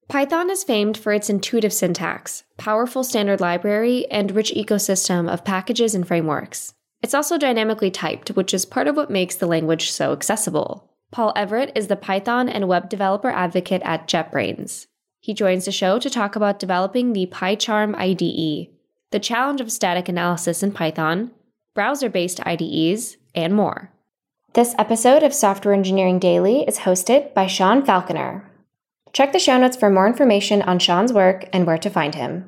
Python is famed for its intuitive syntax, powerful standard library, and rich ecosystem of packages and frameworks. It's also dynamically typed, which is part of what makes the language so accessible. Paul Everett is the Python and web developer advocate at JetBrains. He joins the show to talk about developing the PyCharm IDE, the challenge of static analysis in Python, browser-based IDEs, and more. This episode of Software Engineering Daily is hosted by Sean Falconer. Check the show notes for more information on Sean's work and where to find him.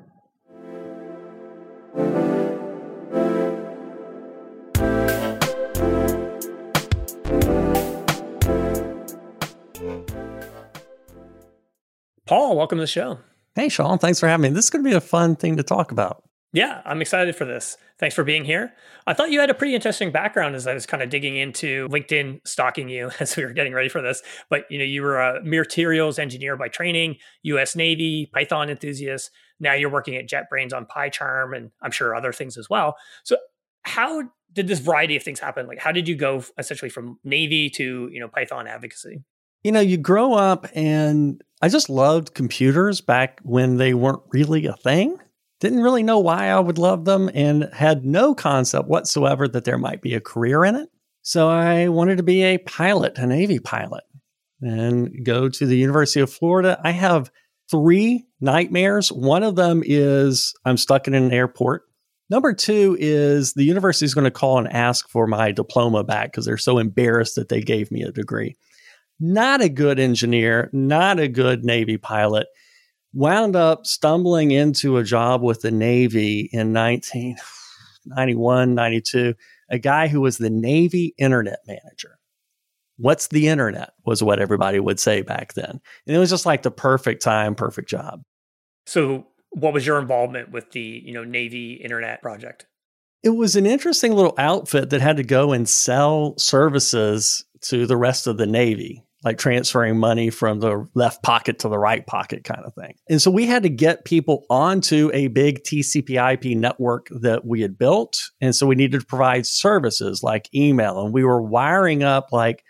Paul, welcome to the show. Hey, Sean. Thanks for having me. This is going to be a fun thing to talk about. Yeah, I'm excited for this. Thanks for being here. I thought you had a pretty interesting background as I was kind of digging into LinkedIn, stalking you as we were getting ready for this. But you were a materials engineer by training, U.S. Navy, Python enthusiast. Now you're working at JetBrains on PyCharm, and I'm sure other things as well. So how did this variety of things happen? Like, how did you go essentially from Navy to Python advocacy? You grow up, and I just loved computers back when they weren't really a thing. Didn't really know why I would love them and had no concept whatsoever that there might be a career in it. So I wanted to be a pilot, a Navy pilot, and go to the University of Florida. I have 3 nightmares. One of them is I'm stuck in an airport. Number 2 is the university is going to call and ask for my diploma back because they're so embarrassed that they gave me a degree. Not a good engineer, not a good Navy pilot. Wound up stumbling into a job with the Navy in 1991, 92, a guy who was the Navy internet manager. What's the internet was what everybody would say back then. And it was just like the perfect time, perfect job. So what was your involvement with the Navy internet project? It was an interesting little outfit that had to go and sell services to the rest of the Navy, like transferring money from the left pocket to the right pocket kind of thing. And so we had to get people onto a big TCP/IP network that we had built. And so we needed to provide services like email. And we were wiring up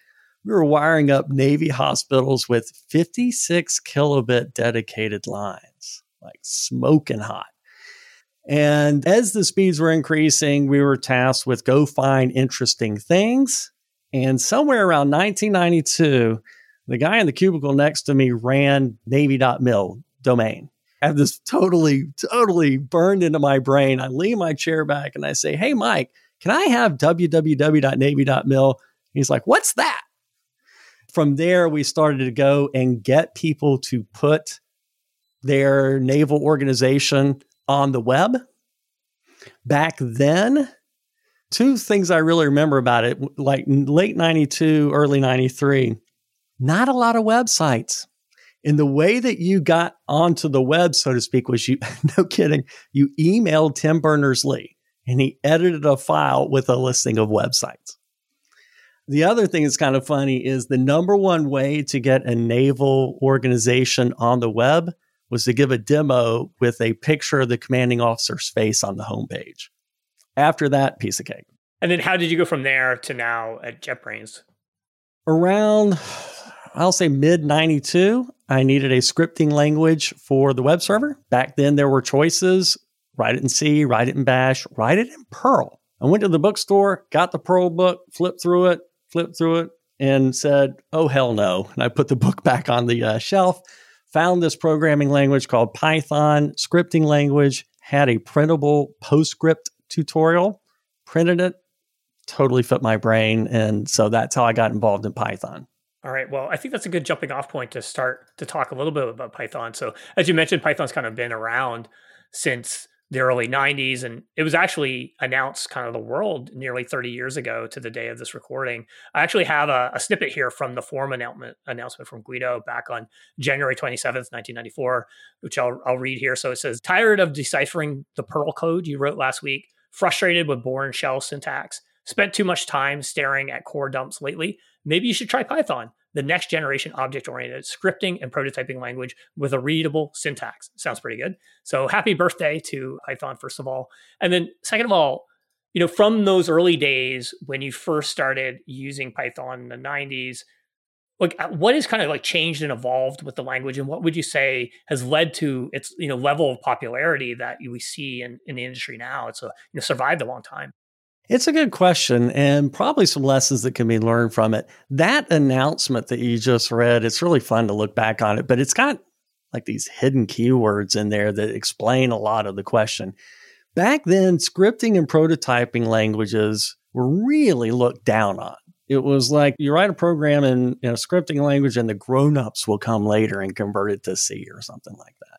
Navy hospitals with 56 kilobit dedicated lines, like smoking hot. And as the speeds were increasing, we were tasked with go find interesting things. And somewhere around 1992, the guy in the cubicle next to me ran Navy.mil domain. I have this totally burned into my brain. I lean my chair back and I say, "Hey, Mike, can I have www.navy.mil?" He's like, "What's that?" From there, we started to go and get people to put their naval organization on the web. Back then, 2 things I really remember about it, like late 92, early 93, not a lot of websites. And the way that you got onto the web, so to speak, was no kidding, you emailed Tim Berners-Lee and he edited a file with a listing of websites. The other thing that's kind of funny is the number one way to get a naval organization on the web was to give a demo with a picture of the commanding officer's face on the homepage. After that, piece of cake. And then how did you go from there to now at JetBrains? Around, I'll say mid-92, I needed a scripting language for the web server. Back then, there were choices. Write it in C, write it in Bash, write it in Perl. I went to the bookstore, got the Perl book, flipped through it, and said, "Oh, hell no." And I put the book back on the shelf, found this programming language called Python, scripting language, had a printable PostScript tutorial, printed it, totally fit my brain. And so that's how I got involved in Python. All right. Well, I think that's a good jumping off point to start to talk a little bit about Python. So as you mentioned, Python's kind of been around since the early 90s, and it was actually announced kind of the world nearly 30 years ago to the day of this recording. I actually have a snippet here from the forum announcement from Guido back on January 27th, 1994, which I'll read here. So it says, "Tired of deciphering the Perl code you wrote last week? Frustrated with boring shell syntax? Spent too much time staring at core dumps lately? Maybe you should try Python, the next generation object-oriented scripting and prototyping language with a readable syntax." Sounds pretty good. So happy birthday to Python, first of all. And then second of all, from those early days when you first started using Python in the 90s, like what is kind of like changed and evolved with the language, and what would you say has led to its level of popularity that we see in the industry now? It's survived a long time. It's a good question, and probably some lessons that can be learned from it. That announcement that you just read, it's really fun to look back on it, but it's got like these hidden keywords in there that explain a lot of the question. Back then, scripting and prototyping languages were really looked down on. It was like you write a program in a scripting language and the grown-ups will come later and convert it to C or something like that.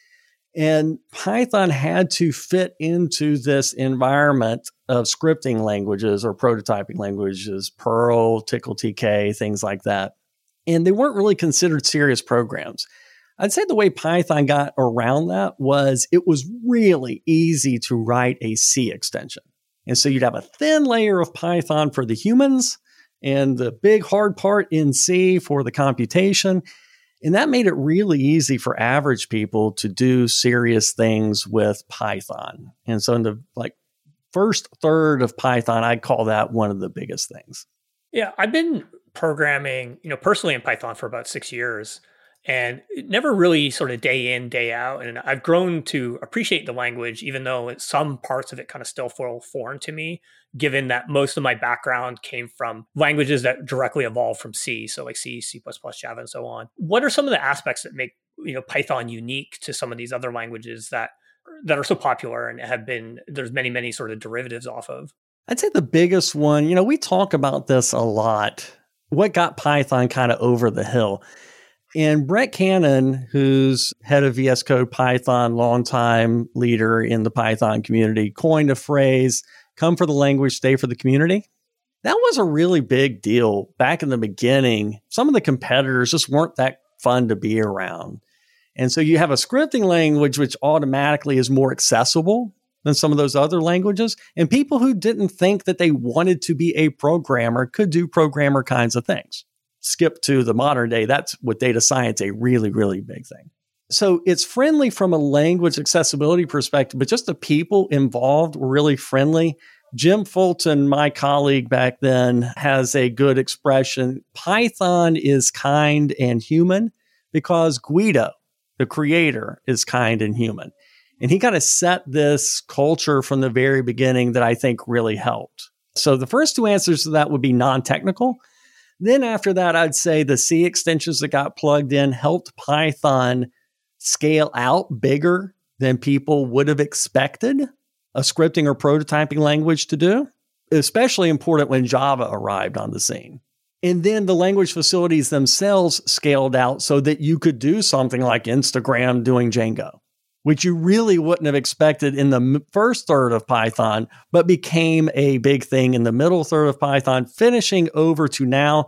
And Python had to fit into this environment of scripting languages or prototyping languages, Perl, Tcl/Tk, things like that. And they weren't really considered serious programs. I'd say the way Python got around that was it was really easy to write a C extension. And so you'd have a thin layer of Python for the humans and the big hard part in C for the computation. And that made it really easy for average people to do serious things with Python. And so in the first third of Python, I'd call that one of the biggest things. Yeah, I've been programming, personally in Python for about 6 years, and never really sort of day in, day out. And I've grown to appreciate the language, even though some parts of it kind of still feel foreign to me, given that most of my background came from languages that directly evolved from C. So like C, C++, Java, and so on. What are some of the aspects that make Python unique to some of these other languages that are so popular and there's many, many sort of derivatives off of? I'd say the biggest one, we talk about this a lot. What got Python kind of over the hill? And Brett Cannon, who's head of VS Code Python, longtime leader in the Python community, coined a phrase, come for the language, stay for the community. That was a really big deal back in the beginning. Some of the competitors just weren't that fun to be around. And so you have a scripting language which automatically is more accessible than some of those other languages. And people who didn't think that they wanted to be a programmer could do programmer kinds of things. Skip to the modern day, that's with data science a really, really big thing. So it's friendly from a language accessibility perspective, but just the people involved were really friendly. Jim Fulton, my colleague back then, has a good expression. Python is kind and human because Guido, the creator, is kind and human. And he kind of set this culture from the very beginning that I think really helped. So the first two answers to that would be non-technical. Then after that, I'd say the C extensions that got plugged in helped Python scale out bigger than people would have expected a scripting or prototyping language to do, especially important when Java arrived on the scene. And then the language facilities themselves scaled out so that you could do something like Instagram doing Django, which you really wouldn't have expected in the first third of Python, but became a big thing in the middle third of Python, finishing over to now.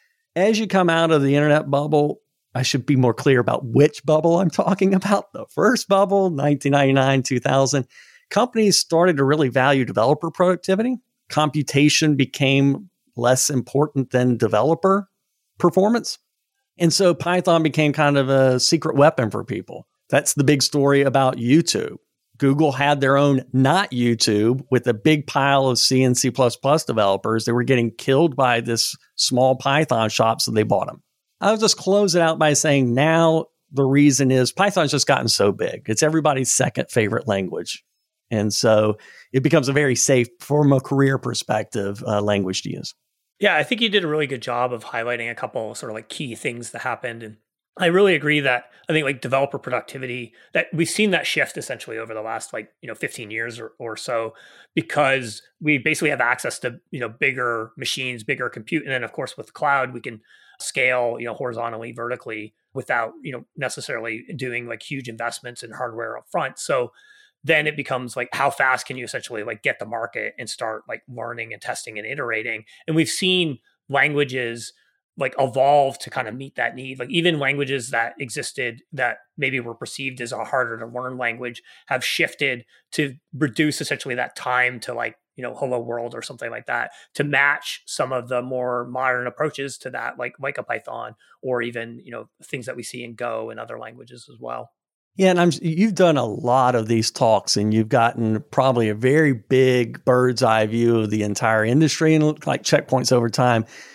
As you come out of the internet bubble, I should be more clear about which bubble I'm talking about. The first bubble, 1999, 2000, companies started to really value developer productivity. Computation became less important than developer performance. And so Python became kind of a secret weapon for people. That's the big story about YouTube. Google had their own not YouTube with a big pile of C and C++ developers. They were getting killed by this small Python shop, so they bought them. I'll just close it out by saying now the reason is Python's just gotten so big. It's everybody's second favorite language. And so it becomes a very safe, from a career perspective, language to use. Yeah, I think you did a really good job of highlighting a couple sort of like key things that happened. And I really agree that I think like developer productivity, that we've seen that shift essentially over the last 15 years or so, because we basically have access to, bigger machines, bigger compute. And then of course with cloud, we can scale, horizontally, vertically without, necessarily doing like huge investments in hardware up front. So then it becomes like, how fast can you essentially like get the market and start like learning and testing and iterating? And we've seen languages like evolve to kind of meet that need. Like even languages that existed that maybe were perceived as a harder to learn language have shifted to reduce essentially that time to like, hello world or something like that, to match some of the more modern approaches to that, like a Python, or even, things that we see in Go and other languages as well. Yeah, and you've done a lot of these talks, and you've gotten probably a very big bird's eye view of the entire industry and like checkpoints over time.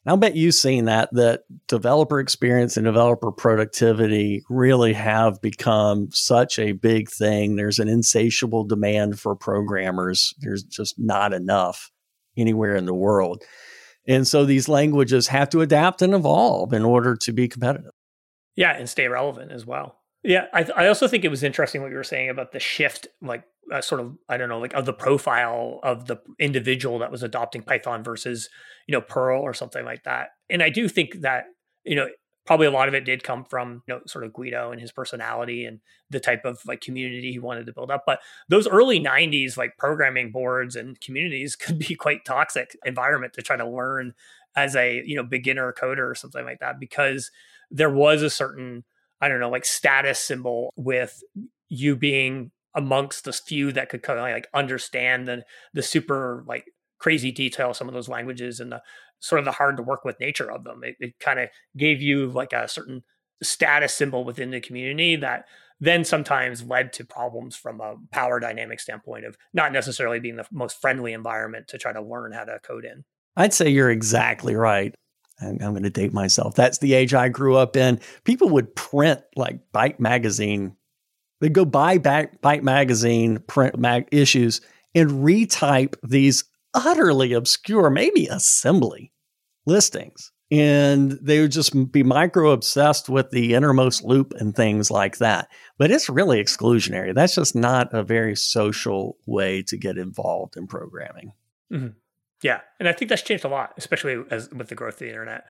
And I'll bet you've seen that developer experience and developer productivity really have become such a big thing. There's an insatiable demand for programmers. There's just not enough anywhere in the world. And so these languages have to adapt and evolve in order to be competitive. Yeah, and stay relevant as well. Yeah, I also think it was interesting what you were saying about the shift, like sort of, I don't know, like of the profile of the individual that was adopting Python versus, Perl or something like that. And I do think that, probably a lot of it did come from, sort of Guido and his personality and the type of like community he wanted to build up. But those early 90s, like programming boards and communities could be quite toxic environment to try to learn as a, beginner coder or something like that, because there was a certain, I don't know, like status symbol with you being amongst the few that could kind of like understand the super like crazy detail of some of those languages and the sort of the hard to work with nature of them. It kind of gave you like a certain status symbol within the community that then sometimes led to problems from a power dynamic standpoint of not necessarily being the most friendly environment to try to learn how to code in. I'd say you're exactly right. I'm going to date myself. That's the age I grew up in. People would print like Byte magazine. They'd go buy Byte magazine, print issues, and retype these utterly obscure, maybe assembly listings. And they would just be micro obsessed with the innermost loop and things like that. But it's really exclusionary. That's just not a very social way to get involved in programming. Mm-hmm. Yeah. And I think that's changed a lot, especially with the growth of the internet.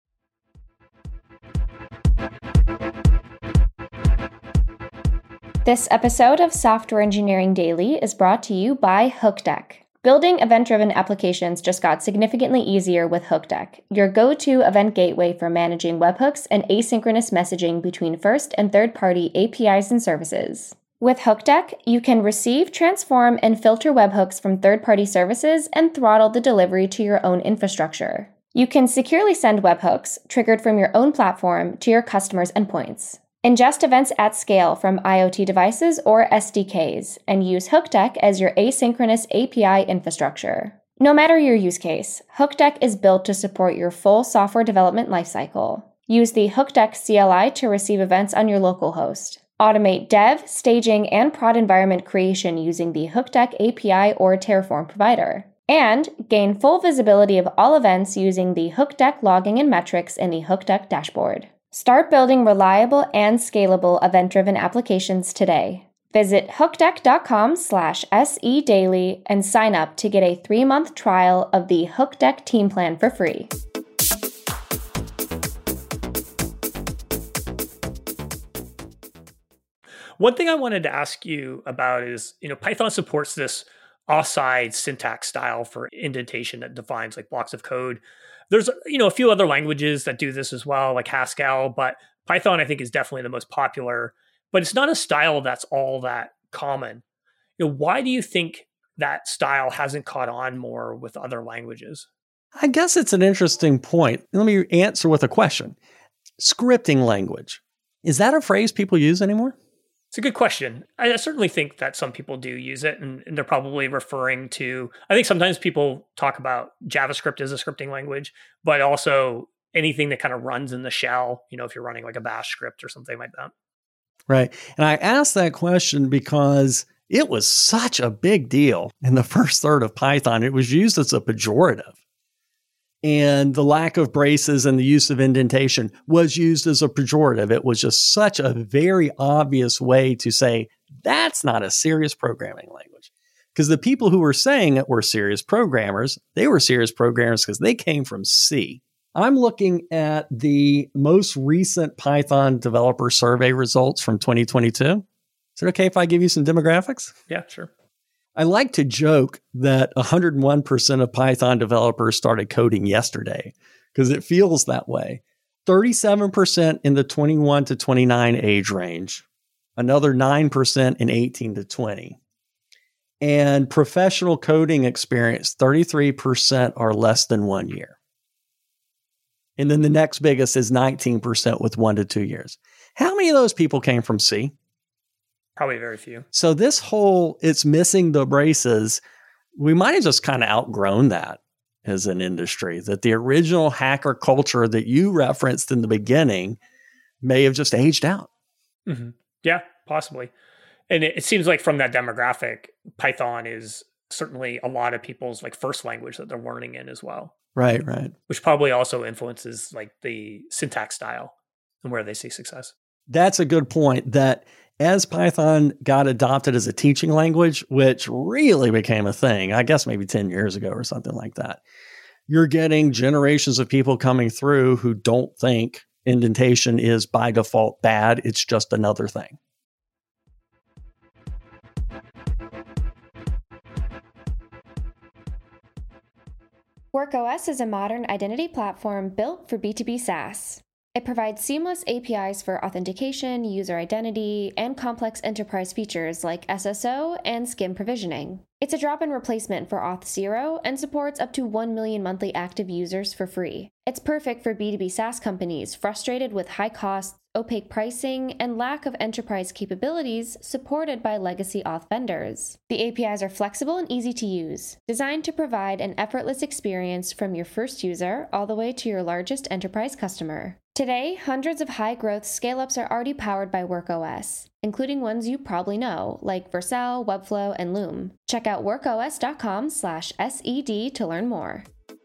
This episode of Software Engineering Daily is brought to you by HookDeck. Building event-driven applications just got significantly easier with HookDeck, your go-to event gateway for managing webhooks and asynchronous messaging between first and third-party APIs and services. With HookDeck, you can receive, transform, and filter webhooks from third-party services and throttle the delivery to your own infrastructure. You can securely send webhooks, triggered from your own platform, to your customers' endpoints. Ingest events at scale from IoT devices or SDKs, and use HookDeck as your asynchronous API infrastructure. No matter your use case, HookDeck is built to support your full software development lifecycle. Use the HookDeck CLI to receive events on your local host. Automate dev, staging, and prod environment creation using the HookDeck API or Terraform provider. And gain full visibility of all events using the HookDeck logging and metrics in the HookDeck dashboard. Start building reliable and scalable event-driven applications today. Visit hookdeck.com/SEdaily and sign up to get a 3-month trial of the HookDeck team plan for free. One thing I wanted to ask you about is, Python supports this offside syntax style for indentation that defines like blocks of code. There's, a few other languages that do this as well, like Haskell, but Python, I think, is definitely the most popular, but it's not a style that's all that common. Why do you think that style hasn't caught on more with other languages? I guess it's an interesting point. Let me answer with a question. Scripting language. Is that a phrase people use anymore? It's a good question. I certainly think that some people do use it, and they're probably referring to, I think sometimes people talk about JavaScript as a scripting language, but also anything that kind of runs in the shell, if you're running like a bash script or something like that. Right. And I asked that question because it was such a big deal in the first third of Python. It was used as a pejorative. And the lack of braces and the use of indentation was used as a pejorative. It was just such a very obvious way to say, that's not a serious programming language. Because the people who were saying it were serious programmers. They were serious programmers because they came from C. I'm looking at the most recent Python developer survey results from 2022. Is it okay if I give you some demographics? Yeah, sure. I like to joke that 101% of Python developers started coding yesterday because it feels that way. 37% in the 21 to 29 age range, another 9% in 18 to 20. And professional coding experience, 33% are less than 1 year. And then the next biggest is 19% with 1 to 2 years. How many of those people came from C? Probably very few. So this whole, it's missing the braces, we might have just kind of outgrown that. as an industry, that the original hacker culture that you referenced in the beginning may have just aged out. Mm-hmm. Yeah, possibly. And it seems like from that demographic, Python is certainly a lot of people's like first language that they're learning in as well. Right. Which probably also influences like the syntax style and where they see success. That's a good point, that as Python got adopted as a teaching language, which really became a thing, I guess maybe 10 years ago or something like that, you're getting generations of people coming through who don't think indentation is by default bad. It's just another thing. WorkOS is a modern identity platform built for B2B SaaS. It provides seamless APIs for authentication, user identity, and complex enterprise features like SSO and SCIM provisioning. It's a drop-in replacement for Auth0 and supports up to 1 million monthly active users for free. It's perfect for B2B SaaS companies frustrated with high costs, opaque pricing, and lack of enterprise capabilities supported by legacy auth vendors. The APIs are flexible and easy to use, designed to provide an effortless experience from your first user all the way to your largest enterprise customer. Today, hundreds of high-growth scale-ups are already powered by WorkOS, including ones you probably know, like Vercel, Webflow, and Loom. Check out workos.com/SED to learn more.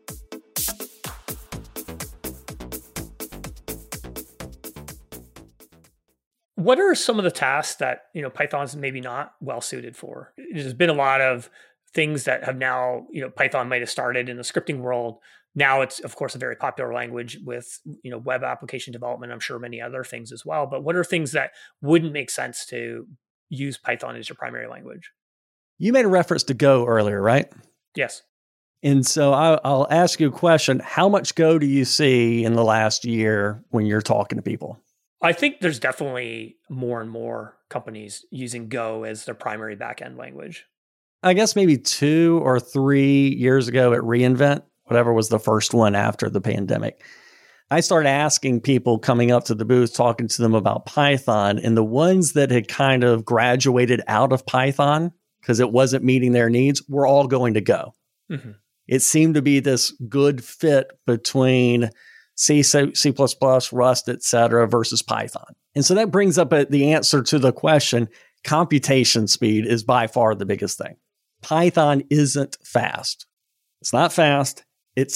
What are some of the tasks that, Python's maybe not well suited for? There's been a lot of things that have now, Python might have started in the scripting world. Now it's, of course, a very popular language with, web application development, I'm sure many other things as well. But what are things that wouldn't make sense to use Python as your primary language? You made a reference to Go earlier, right? Yes. And so I'll ask you a question. How much Go do you see in the last year when you're talking to people? I think there's definitely more and more companies using Go as their primary backend language. I guess maybe 2 or 3 years ago at reInvent, whatever was the first one after the pandemic, I started asking people coming up to the booth, talking to them about Python, and the ones that had kind of graduated out of Python because it wasn't meeting their needs were all going to Go. Mm-hmm. It seemed to be this good fit between C, Rust, et cetera, versus Python. And so that brings up the answer to the question, computation speed is by far the biggest thing. Python isn't fast. It's not fast.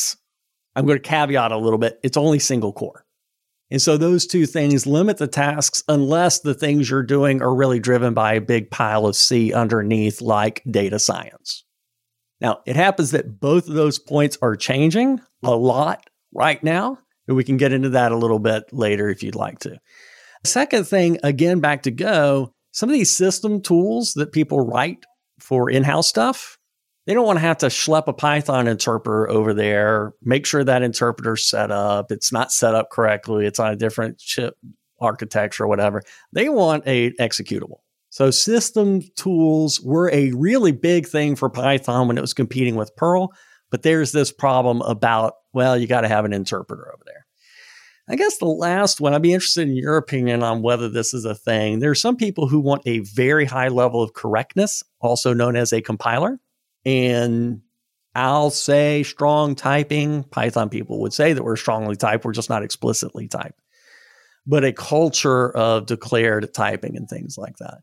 I'm going to caveat a little bit, it's only single core. And so those two things limit the tasks unless the things you're doing are really driven by a big pile of C underneath, like data science. Now, it happens that both of those points are changing a lot right now, and we can get into that a little bit later if you'd like to. Second thing, again, back to Go, some of these system tools that people write for in-house stuff, they don't want to have to schlep a Python interpreter over there, make sure that interpreter's set up, it's not set up correctly, it's on a different chip architecture or whatever. They want a executable. So system tools were a really big thing for Python when it was competing with Perl, but there's this problem about, you got to have an interpreter over there. I guess the last one, I'd be interested in your opinion on whether this is a thing. There are some people who want a very high level of correctness, also known as a compiler. And I'll say strong typing. Python people would say that we're strongly typed. We're just not explicitly typed. But a culture of declared typing and things like that.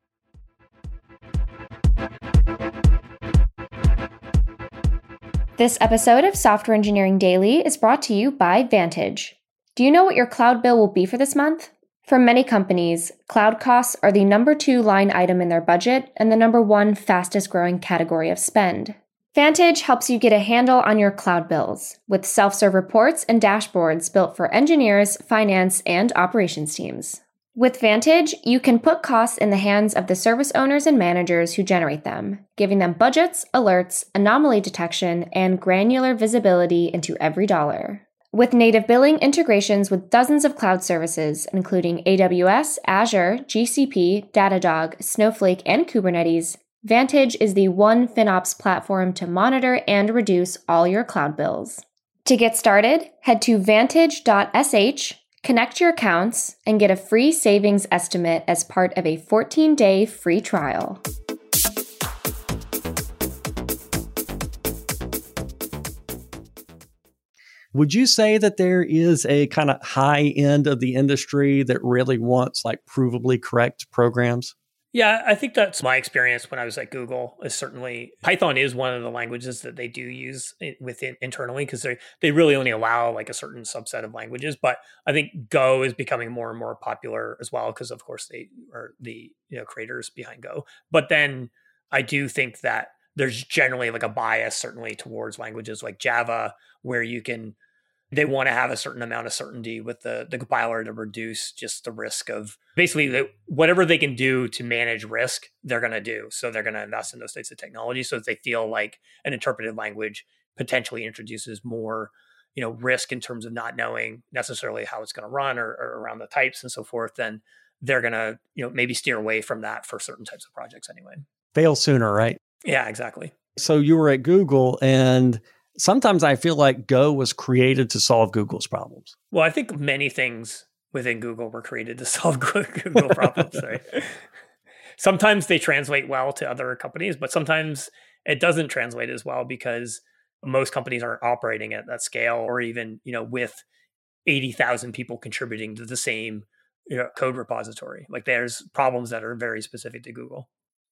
This episode of Software Engineering Daily is brought to you by Vantage. Do you know what your cloud bill will be for this month? For many companies, cloud costs are the number 2 line item in their budget and the number 1 fastest growing category of spend. Vantage helps you get a handle on your cloud bills with self-serve reports and dashboards built for engineers, finance, and operations teams. With Vantage, you can put costs in the hands of the service owners and managers who generate them, giving them budgets, alerts, anomaly detection, and granular visibility into every dollar. With native billing integrations with dozens of cloud services, including AWS, Azure, GCP, Datadog, Snowflake, and Kubernetes, Vantage is the one FinOps platform to monitor and reduce all your cloud bills. To get started, head to vantage.sh, connect your accounts, and get a free savings estimate as part of a 14-day free trial. Would you say that there is a kind of high end of the industry that really wants like provably correct programs? Yeah, I think that's my experience when I was at Google. Is certainly Python is one of the languages that they do use within internally, because they really only allow like a certain subset of languages. But I think Go is becoming more and more popular as well, because of course they are the creators behind Go. But then I do think that there's generally like a bias certainly towards languages like Java, where they want to have a certain amount of certainty with the compiler to reduce just the risk of basically whatever they can do to manage risk, they're going to do. So they're going to invest in those types of technology, so that they feel like an interpreted language potentially introduces more, risk in terms of not knowing necessarily how it's going to run or around the types and so forth. Then they're going to, maybe steer away from that for certain types of projects anyway. Fail sooner, right? Yeah, exactly. So you were at Google, and sometimes I feel like Go was created to solve Google's problems. Well, I think many things within Google were created to solve Google problems. Right? Sometimes they translate well to other companies, but sometimes it doesn't translate as well, because most companies aren't operating at that scale, or even, with 80,000 people contributing to the same code repository. Like there's problems that are very specific to Google.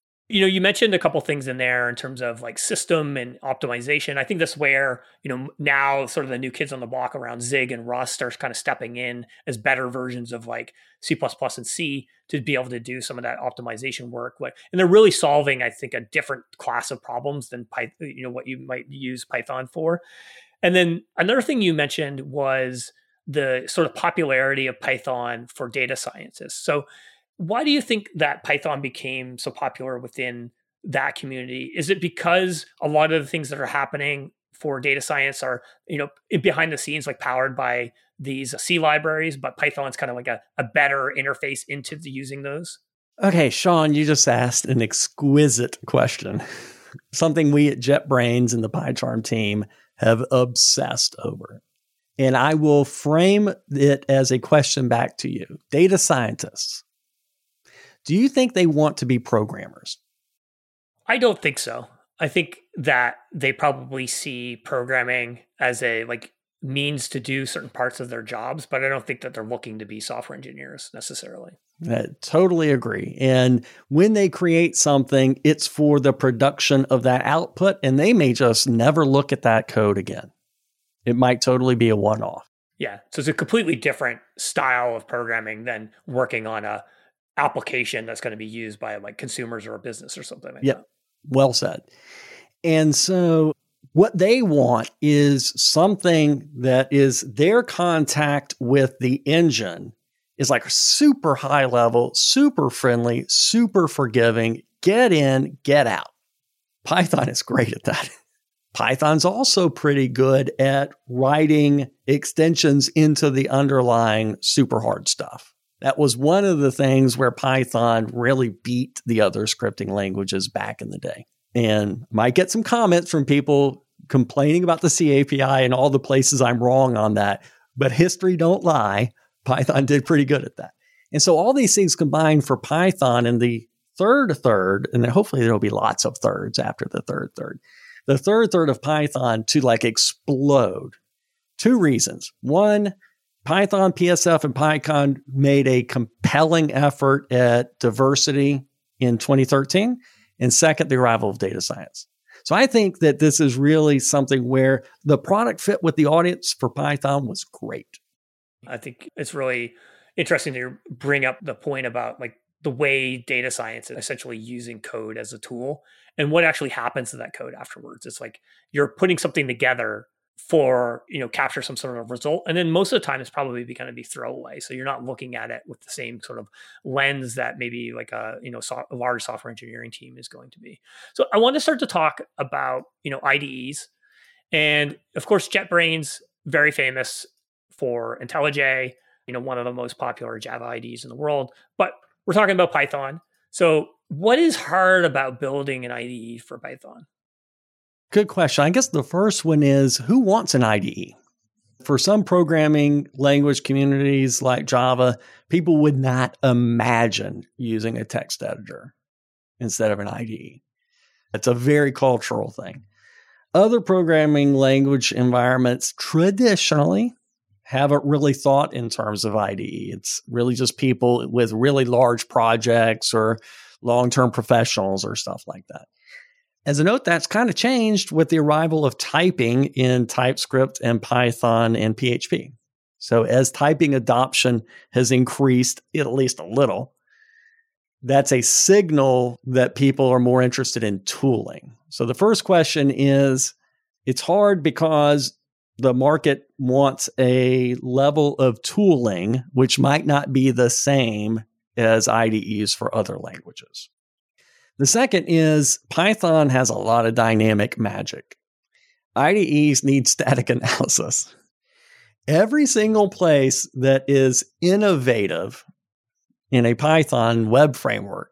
You mentioned a couple things in there in terms of like system and optimization. I think that's where, now sort of the new kids on the block around Zig and Rust are kind of stepping in as better versions of like C++ and C to be able to do some of that optimization work. And they're really solving, I think, a different class of problems than what you might use Python for. And then another thing you mentioned was the sort of popularity of Python for data scientists. So why do you think that Python became so popular within that community? Is it because a lot of the things that are happening for data science are, behind the scenes, like powered by these C libraries, but Python's kind of like a better interface into using those? Okay, Sean, you just asked an exquisite question. Something we at JetBrains and the PyCharm team have obsessed over. And I will frame it as a question back to you. Data scientists, do you think they want to be programmers? I don't think so. I think that they probably see programming as a means to do certain parts of their jobs, but I don't think that they're looking to be software engineers necessarily. I totally agree. And when they create something, it's for the production of that output, and they may just never look at that code again. It might totally be a one-off. Yeah. So it's a completely different style of programming than working on a application that's going to be used by consumers or a business or something like that. Well said. And so what they want is something that is their contact with the engine is like super high level, super friendly, super forgiving, get in, get out. Python is great at that. Python's also pretty good at writing extensions into the underlying super hard stuff. That was one of the things where Python really beat the other scripting languages back in the day. And might get some comments from people complaining about the C API and all the places I'm wrong on that. But history don't lie. Python did pretty good at that. And so all these things combined for Python in the third, and then hopefully there'll be lots of thirds after the third. The third of Python to explode. Two reasons. One, Python, PSF, and PyCon made a compelling effort at diversity in 2013. And second, the arrival of data science. So I think that this is really something where the product fit with the audience for Python was great. I think it's really interesting to bring up the point about the way data science is essentially using code as a tool and what actually happens to that code afterwards. It's like you're putting something together for, capture some sort of result. And then most of the time it's probably going to be throwaway. So you're not looking at it with the same sort of lens that maybe a large software engineering team is going to be. So I want to start to talk about, IDEs. And of course, JetBrains, very famous for IntelliJ, one of the most popular Java IDEs in the world, but we're talking about Python. So what is hard about building an IDE for Python? Good question. I guess the first one is, who wants an IDE? For some programming language communities like Java, people would not imagine using a text editor instead of an IDE. It's a very cultural thing. Other programming language environments traditionally haven't really thought in terms of IDE. It's really just people with really large projects or long-term professionals or stuff like that. As a note, that's kind of changed with the arrival of typing in TypeScript and Python and PHP. So as typing adoption has increased at least a little, that's a signal that people are more interested in tooling. So the first question is, it's hard because the market wants a level of tooling which might not be the same as IDEs for other languages. The second is Python has a lot of dynamic magic. IDEs need static analysis. Every single place that is innovative in a Python web framework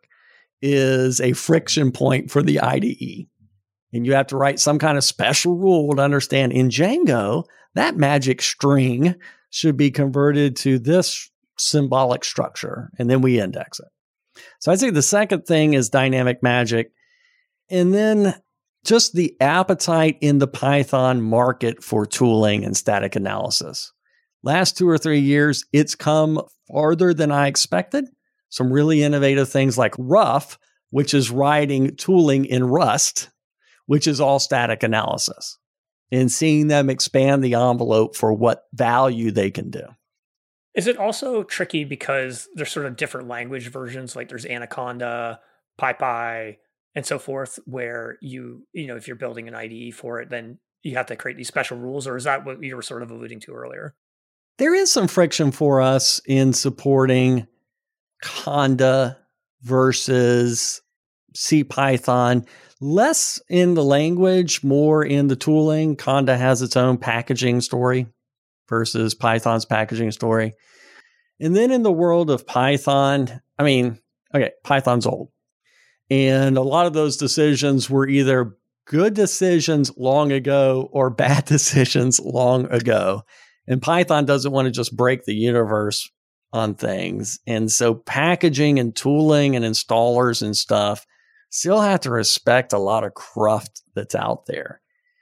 is a friction point for the IDE. And you have to write some kind of special rule to understand in Django, that magic string should be converted to this symbolic structure, and then we index it. So I'd say the second thing is dynamic magic. And then just the appetite in the Python market for tooling and static analysis. Last 2 or 3 years, it's come farther than I expected. Some really innovative things like Rough, which is writing tooling in Rust, which is all static analysis, and seeing them expand the envelope for what value they can do. Is it also tricky because there's sort of different language versions, like there's Anaconda, PyPy, and so forth, where if you're building an IDE for it, then you have to create these special rules, or is that what you were sort of alluding to earlier? There is some friction for us in supporting Conda versus CPython. Less in the language, more in the tooling. Conda has its own packaging story versus Python's packaging story. And then in the world of Python, Python's old. And a lot of those decisions were either good decisions long ago or bad decisions long ago. And Python doesn't want to just break the universe on things. And so packaging and tooling and installers and stuff still have to respect a lot of cruft that's out there.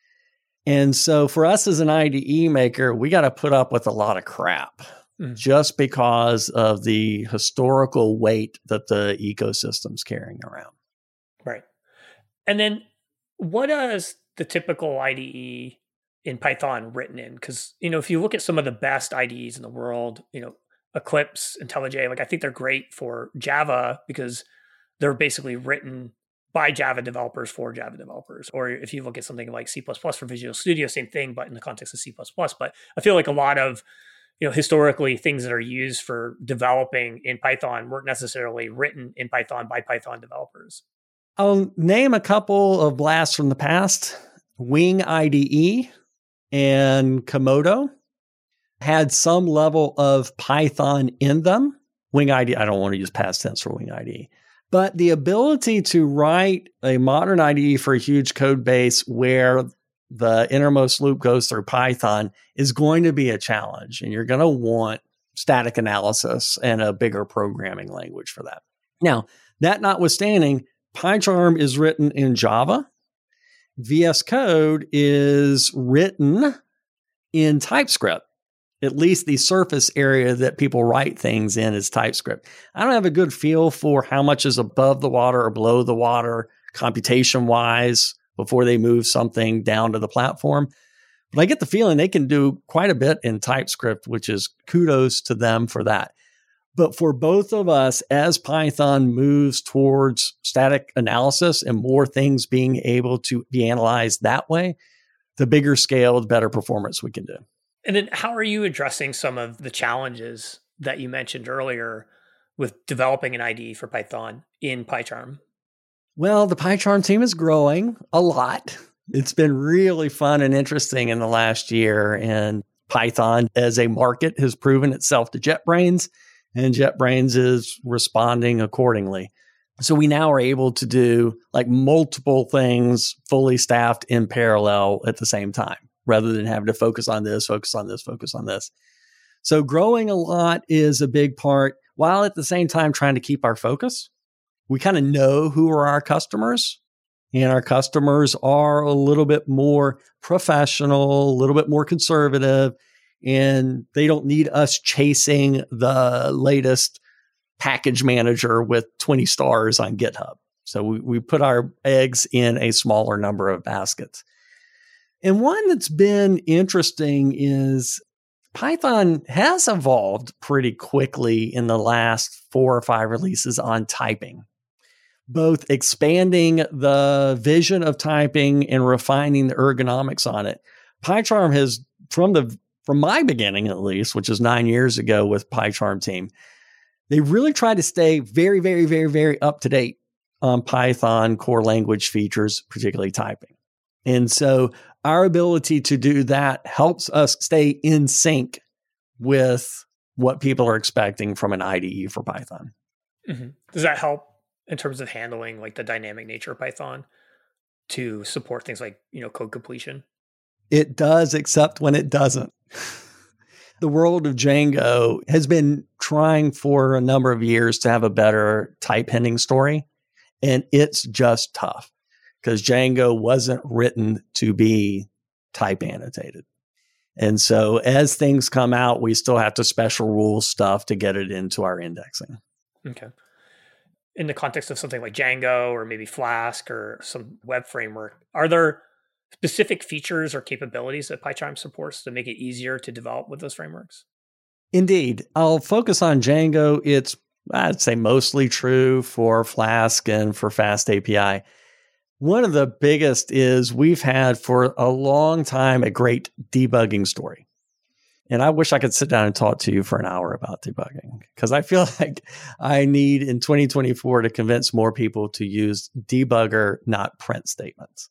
And so for us as an IDE maker, we got to put up with a lot of crap just because of the historical weight that the ecosystem's carrying around. Right. And then what is the typical IDE in Python written in? Because, if you look at some of the best IDEs in the world, Eclipse, IntelliJ, I think they're great for Java because they're basically written by Java developers for Java developers. Or if you look at something like C++ for Visual Studio, same thing, but in the context of C++. But I feel like a lot of, historically things that are used for developing in Python weren't necessarily written in Python by Python developers. I'll name a couple of blasts from the past. Wing IDE and Komodo had some level of Python in them. Wing IDE, I don't want to use past tense for Wing IDE. But the ability to write a modern IDE for a huge code base where the innermost loop goes through Python is going to be a challenge. And you're going to want static analysis and a bigger programming language for that. Now, that notwithstanding, PyCharm is written in Java. VS Code is written in TypeScript. At least the surface area that people write things in is TypeScript. I don't have a good feel for how much is above the water or below the water computation-wise before they move something down to the platform. But I get the feeling they can do quite a bit in TypeScript, which is kudos to them for that. But for both of us, as Python moves towards static analysis and more things being able to be analyzed that way, the bigger scale, the better performance we can do. And then how are you addressing some of the challenges that you mentioned earlier with developing an IDE for Python in PyCharm? Well, the PyCharm team is growing a lot. It's been really fun and interesting in the last year. And Python as a market has proven itself to JetBrains, and JetBrains is responding accordingly. So we now are able to do multiple things fully staffed in parallel at the same time, rather than having to focus on this, focus on this, focus on this. So growing a lot is a big part, while at the same time trying to keep our focus. We kind of know who are our customers, And our customers are a little bit more professional, a little bit more conservative, and they don't need us chasing the latest package manager with 20 stars on GitHub. So we put our eggs in a smaller number of baskets. And one that's been interesting is Python has evolved pretty quickly in the last 4 or 5 releases on typing, both expanding the vision of typing and refining the ergonomics on it. PyCharm has, from my beginning at least, which is 9 years ago with PyCharm team, they really tried to stay very, very, very, very up to date on Python core language features, particularly typing. And so our ability to do that helps us stay in sync with what people are expecting from an IDE for Python. Mm-hmm. Does that help in terms of handling like the dynamic nature of Python to support things like, code completion? It does, except when it doesn't. The world of Django has been trying for a number of years to have a better type hinting story, and it's just tough because Django wasn't written to be type annotated. And so as things come out, we still have to special rule stuff to get it into our indexing. Okay. In the context of something like Django or maybe Flask or some web framework, are there specific features or capabilities that PyCharm supports to make it easier to develop with those frameworks? Indeed. I'll focus on Django. It's, I'd say, mostly true for Flask and for Fast API. One of the biggest is we've had for a long time a great debugging story. And I wish I could sit down and talk to you for an hour about debugging, because I feel like I need in 2024 to convince more people to use debugger, not print statements.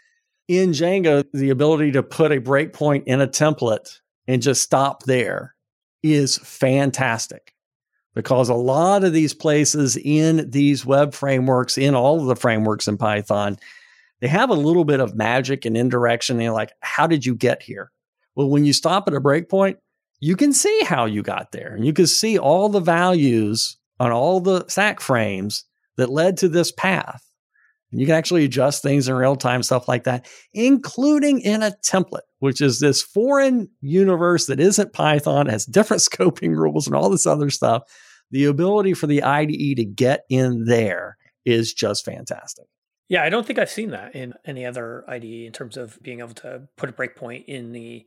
In Django, the ability to put a breakpoint in a template and just stop there is fantastic, because a lot of these places in these web frameworks, in all of the frameworks in Python, they have a little bit of magic and indirection. And like, how did you get here? Well, when you stop at a breakpoint, you can see how you got there. And you can see all the values on all the stack frames that led to this path. And you can actually adjust things in real time, stuff like that, including in a template, which is this foreign universe that isn't Python, has different scoping rules and all this other stuff. The ability for the IDE to get in there is just fantastic. Yeah, I don't think I've seen that in any other IDE in terms of being able to put a breakpoint in the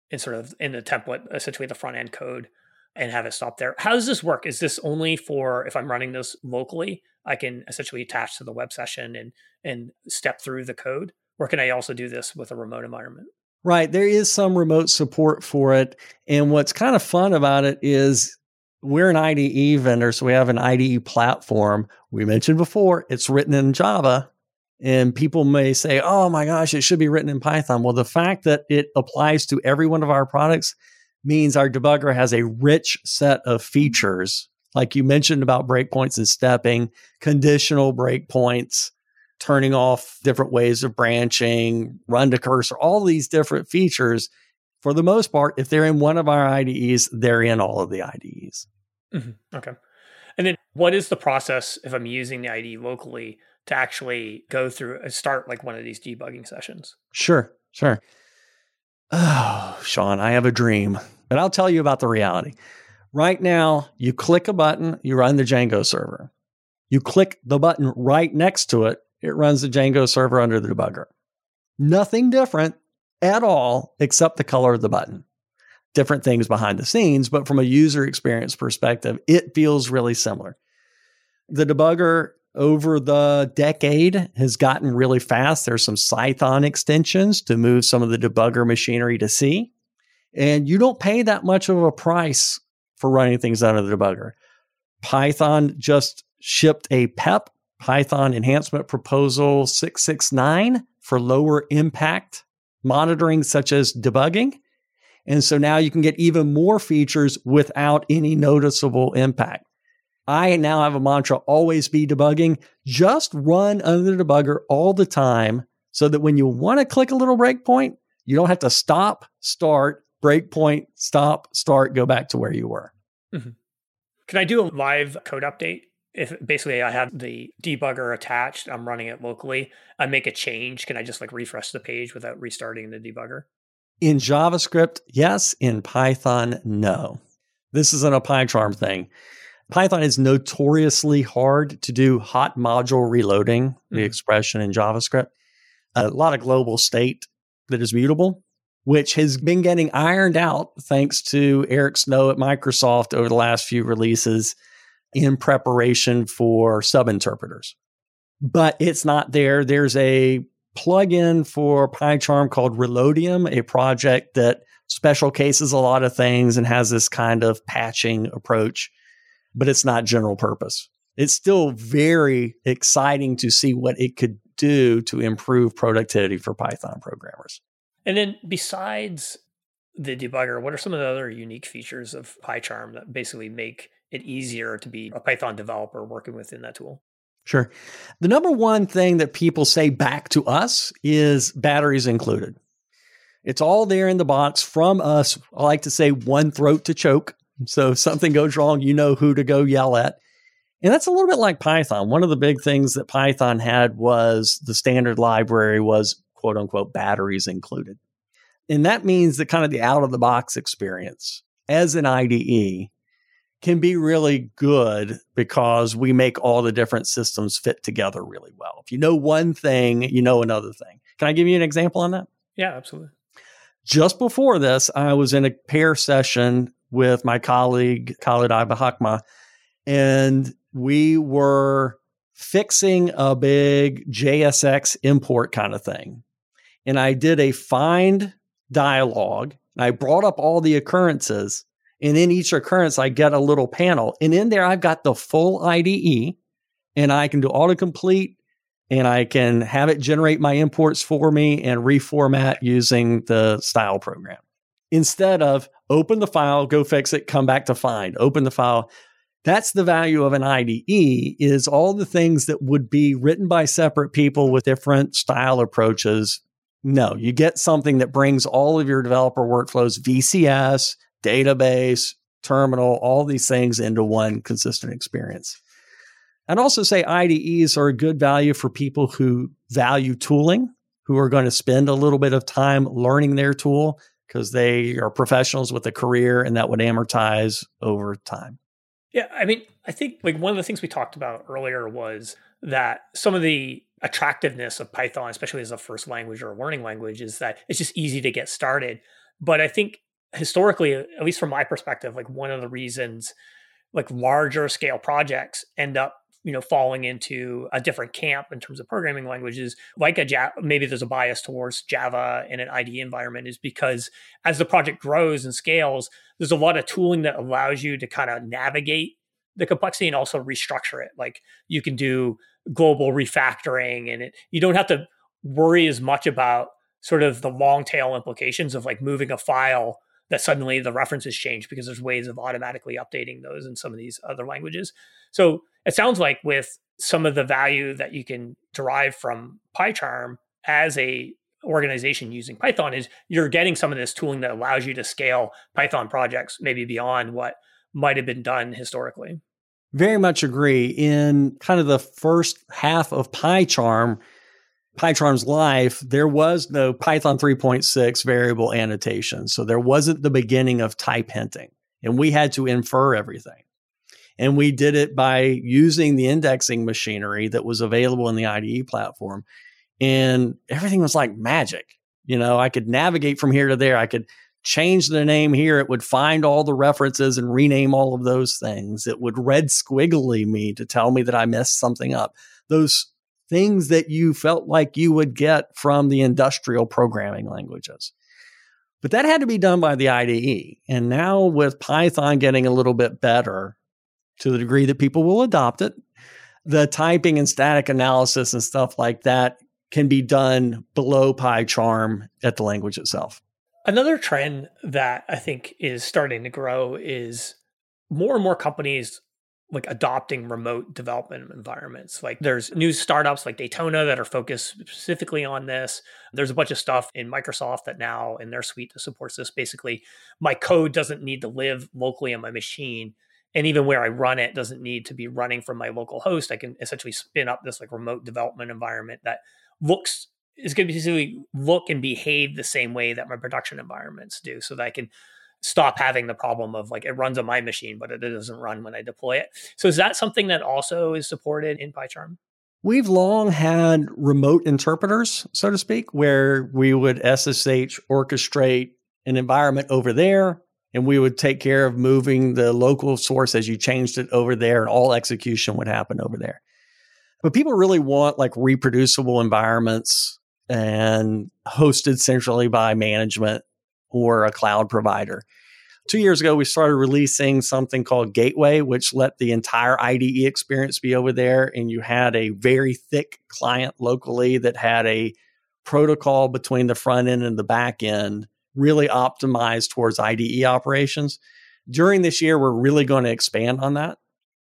template, essentially the front end code, and have it stop there. How does this work? Is this only for if I'm running this locally, I can essentially attach to the web session and step through the code? Or can I also do this with a remote environment? Right. There is some remote support for it. And what's kind of fun about it is we're an IDE vendor, so we have an IDE platform. We mentioned before, it's written in Java. And people may say, oh my gosh, it should be written in Python. Well, the fact that it applies to every one of our products means our debugger has a rich set of features, like you mentioned about breakpoints and stepping, conditional breakpoints, turning off different ways of branching, run to cursor, all these different features. For the most part, if they're in one of our IDEs, they're in all of the IDEs. Mm-hmm. Okay. And then what is the process if I'm using the IDE locally to actually go through and start like one of these debugging sessions? Sure. Oh, Sean, I have a dream, but I'll tell you about the reality. Right now, you click a button, you run the Django server. You click the button right next to it, it runs the Django server under the debugger. Nothing different at all, except the color of the button. Different things behind the scenes, but from a user experience perspective, it feels really similar. The debugger over the decade has gotten really fast. There's some Python extensions to move some of the debugger machinery to C. And you don't pay that much of a price for running things out of the debugger. Python just shipped a PEP, Python Enhancement Proposal 669, for lower impact monitoring, such as debugging. And so now you can get even more features without any noticeable impact. I now have a mantra, always be debugging. Just run under the debugger all the time so that when you want to click a little breakpoint, you don't have to stop, start, breakpoint, stop, start, go back to where you were. Mm-hmm. Can I do a live code update if basically I have the debugger attached, I'm running it locally, I make a change, can I just like refresh the page without restarting the debugger? In JavaScript, yes. In Python, no. This isn't a PyCharm thing. Python is notoriously hard to do hot module reloading, the expression in JavaScript. A lot of global state that is mutable, which has been getting ironed out thanks to Eric Snow at Microsoft over the last few releases in preparation for sub-interpreters. But it's not there. There's a plugin for PyCharm called Reloadium, a project that special cases a lot of things and has this kind of patching approach, but it's not general purpose. It's still very exciting to see what it could do to improve productivity for Python programmers. And then besides the debugger, what are some of the other unique features of PyCharm that basically make it easier to be a Python developer working within that tool? Sure. The number one thing that people say back to us is batteries included. It's all there in the box from us. I like to say one throat to choke. So if something goes wrong, you know who to go yell at. And that's a little bit like Python. One of the big things that Python had was the standard library was quote unquote batteries included. And that means that kind of the out of the box experience as an IDE can be really good because we make all the different systems fit together really well. If you know one thing, you know another thing. Can I give you an example on that? Yeah, absolutely. Just before this, I was in a pair session with my colleague, Khalid Ibahakma, and we were fixing a big JSX import kind of thing. And I did a find dialog. I brought up all the occurrences. And in each occurrence, I get a little panel. And in there, I've got the full IDE. And I can do autocomplete. And I can have it generate my imports for me and reformat using the style program. Instead of open the file, go fix it, come back to find, open the file. That's the value of an IDE, is all the things that would be written by separate people with different style approaches. No, you get something that brings all of your developer workflows, VCS, database, terminal, all these things into one consistent experience. I'd also say IDEs are a good value for people who value tooling, who are going to spend a little bit of time learning their tool because they are professionals with a career and that would amortize over time. Yeah, I mean, I think like one of the things we talked about earlier was that some of the attractiveness of Python, especially as a first language or a learning language, is that it's just easy to get started. But I think historically, at least from my perspective, like one of the reasons like larger scale projects end up, falling into a different camp in terms of programming languages, like maybe there's a bias towards Java in an IDE environment, is because as the project grows and scales, there's a lot of tooling that allows you to kind of navigate the complexity and also restructure it. Like you can do global refactoring and you don't have to worry as much about sort of the long tail implications of like moving a file that suddenly the references change, because there's ways of automatically updating those in some of these other languages. So it sounds like with some of the value that you can derive from PyCharm as a organization using Python is you're getting some of this tooling that allows you to scale Python projects maybe beyond what might have been done historically. Very much agree. In kind of the first half of PyCharm's life, there was no Python 3.6 variable annotation. So there wasn't the beginning of type hinting, and we had to infer everything. And we did it by using the indexing machinery that was available in the IDE platform. And everything was like magic. I could navigate from here to there. I could change the name here. It would find all the references and rename all of those things. It would red squiggly me to tell me that I messed something up. Those things that you felt like you would get from the industrial programming languages. But that had to be done by the IDE. And now with Python getting a little bit better, to the degree that people will adopt it, the typing and static analysis and stuff like that can be done below PyCharm at the language itself. Another trend that I think is starting to grow is more and more companies like adopting remote development environments. Like there's new startups like Daytona that are focused specifically on this. There's a bunch of stuff in Microsoft that now in their suite that supports this. Basically, my code doesn't need to live locally on my machine. And even where I run it doesn't need to be running from my local host. I can essentially spin up this like remote development environment that is going to basically look and behave the same way that my production environments do, so that I can stop having the problem of like it runs on my machine, but it doesn't run when I deploy it. So is that something that also is supported in PyCharm? We've long had remote interpreters, so to speak, where we would SSH orchestrate an environment over there, and we would take care of moving the local source as you changed it over there, and all execution would happen over there. But people really want like reproducible environments and hosted centrally by management or a cloud provider. 2 years ago, we started releasing something called Gateway, which let the entire IDE experience be over there. And you had a very thick client locally that had a protocol between the front end and the back end, really optimized towards IDE operations. During this year, we're really going to expand on that.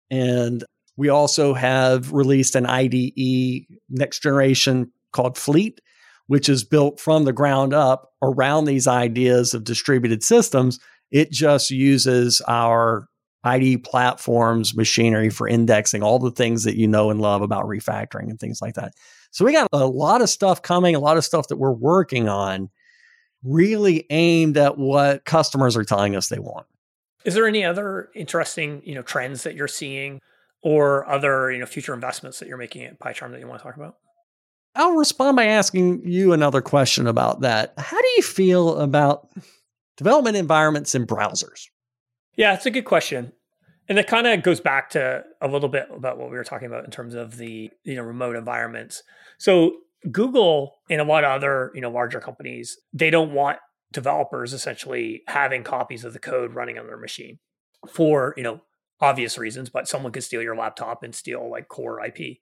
And we also have released an IDE next generation called Fleet, which is built from the ground up around these ideas of distributed systems. It just uses our IDE platform's machinery for indexing, all the things that you know and love about refactoring and things like that. So we got a lot of stuff coming, a lot of stuff that we're working on, really aimed at what customers are telling us they want. Is there any other interesting, trends that you're seeing, or other, future investments that you're making at PyCharm that you want to talk about? I'll respond by asking you another question about that. How do you feel about development environments in browsers? Yeah, it's a good question. And it kind of goes back to a little bit about what we were talking about in terms of the, remote environments. So Google and a lot of other, larger companies, they don't want developers essentially having copies of the code running on their machine for, obvious reasons, but someone could steal your laptop and steal like core IP.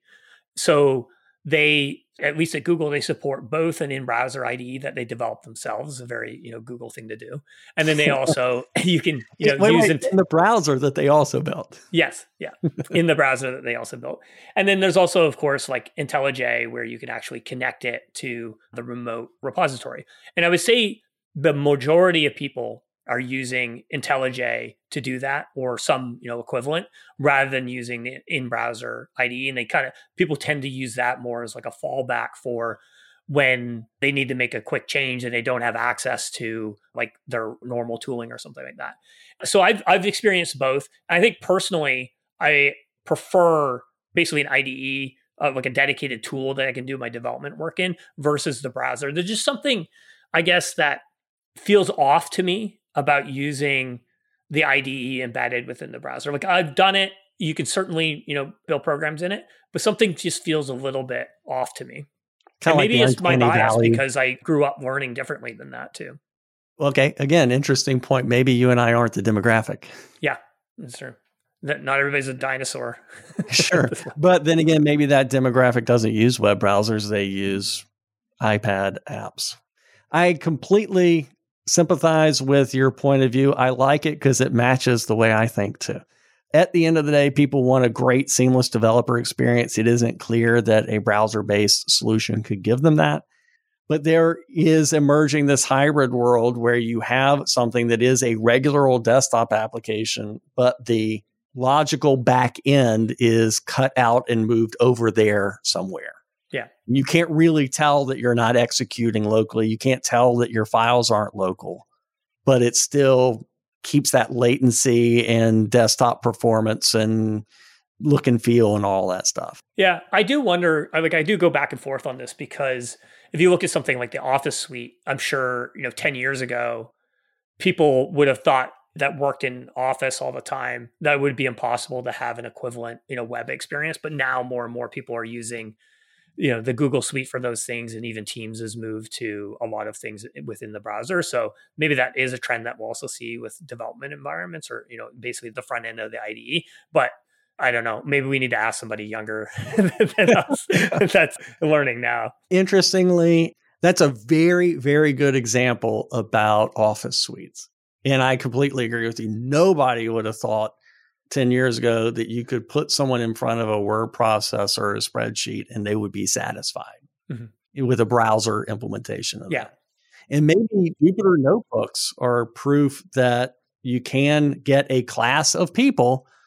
So they, at least at Google, they support both an in-browser IDE that they develop themselves, a very, Google thing to do. And then they also, you can, use in the browser that they also built. Yes. Yeah. In the browser that they also built. And then there's also, of course, like IntelliJ, where you can actually connect it to the remote repository. And I would say the majority of people are using IntelliJ to do that, or some, equivalent, rather than using the in-browser IDE. And people tend to use that more as like a fallback for when they need to make a quick change and they don't have access to like their normal tooling or something like that. So I've experienced both. I think personally, I prefer basically an IDE, like a dedicated tool that I can do my development work in, versus the browser. There's just something, I guess, that feels off to me about using the IDE embedded within the browser. Like I've done it. You can certainly, build programs in it, but something just feels a little bit off to me. And maybe it's my bias because I grew up learning differently than that too. Okay. Again, interesting point. Maybe you and I aren't the demographic. Yeah, that's true. Not everybody's a dinosaur. Sure. But then again, maybe that demographic doesn't use web browsers. They use iPad apps. I completely sympathize with your point of view. I like it because it matches the way I think too. At the end of the day, people want a great, seamless developer experience. It isn't clear that a browser-based solution could give them that. But there is emerging this hybrid world where you have something that is a regular old desktop application, but the logical back end is cut out and moved over there somewhere. Yeah. You can't really tell that you're not executing locally. You can't tell that your files aren't local, but it still keeps that latency and desktop performance and look and feel and all that stuff. Yeah. I do wonder, I do go back and forth on this, because if you look at something like the Office suite, I'm sure, 10 years ago, people would have thought that worked in Office all the time, that it would be impossible to have an equivalent, web experience. But now more and more people are using the Google Suite for those things, and even Teams has moved to a lot of things within the browser. So maybe that is a trend that we'll also see with development environments, or, basically the front end of the IDE. But I don't know, maybe we need to ask somebody younger than us that's learning now. Interestingly, that's a very, very good example about Office suites. And I completely agree with you. Nobody would have thought 10 years ago that you could put someone in front of a word processor or a spreadsheet and they would be satisfied with a browser implementation of that. And maybe Jupyter notebooks are proof that you can get a class of people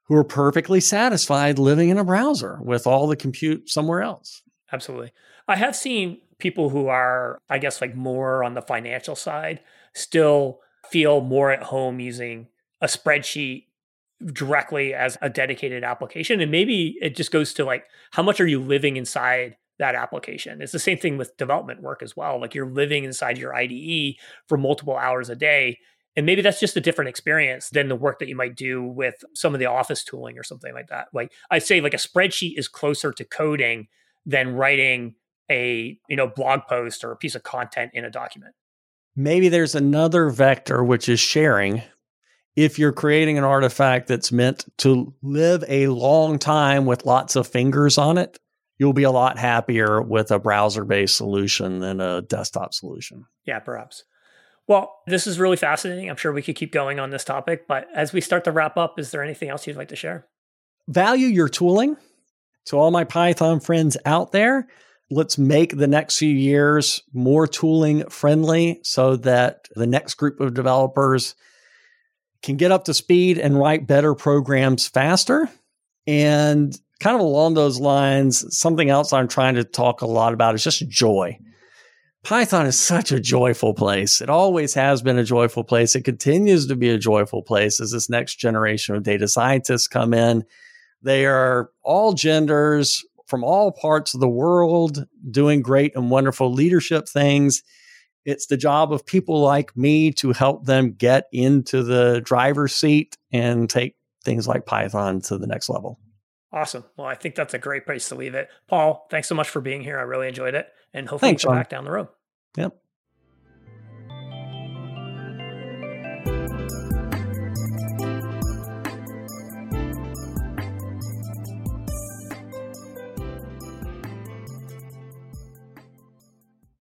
who are perfectly satisfied living in a browser with all the compute somewhere else. Absolutely. I have seen people who are, I guess, like more on the financial side still feel more at home using a spreadsheet directly as a dedicated application. And maybe it just goes to like, how much are you living inside that application? It's the same thing with development work as well. Like you're living inside your IDE for multiple hours a day. And maybe that's just a different experience than the work that you might do with some of the office tooling or something like that. Like I'd say like a spreadsheet is closer to coding than writing a, blog post or a piece of content in a document. Maybe there's another vector, which is sharing. If you're creating an artifact that's meant to live a long time with lots of fingers on it, you'll be a lot happier with a browser-based solution than a desktop solution. Yeah, perhaps. Well, this is really fascinating. I'm sure we could keep going on this topic, but as we start to wrap up, is there anything else you'd like to share? Value your tooling. To all my Python friends out there, let's make the next few years more tooling friendly so that the next group of developers can get up to speed and write better programs faster. And kind of along those lines, something else I'm trying to talk a lot about is just joy. Python is such a joyful place. It always has been a joyful place. It continues to be a joyful place as this next generation of data scientists come in. They are all genders from all parts of the world doing great and wonderful leadership things. It's the job of people like me to help them get into the driver's seat and take things like Python to the next level. Awesome. Well, I think that's a great place to leave it. Paul, thanks so much for being here. I really enjoyed it. And hopefully Thanks, we'll come Sean. back down the road. Yep.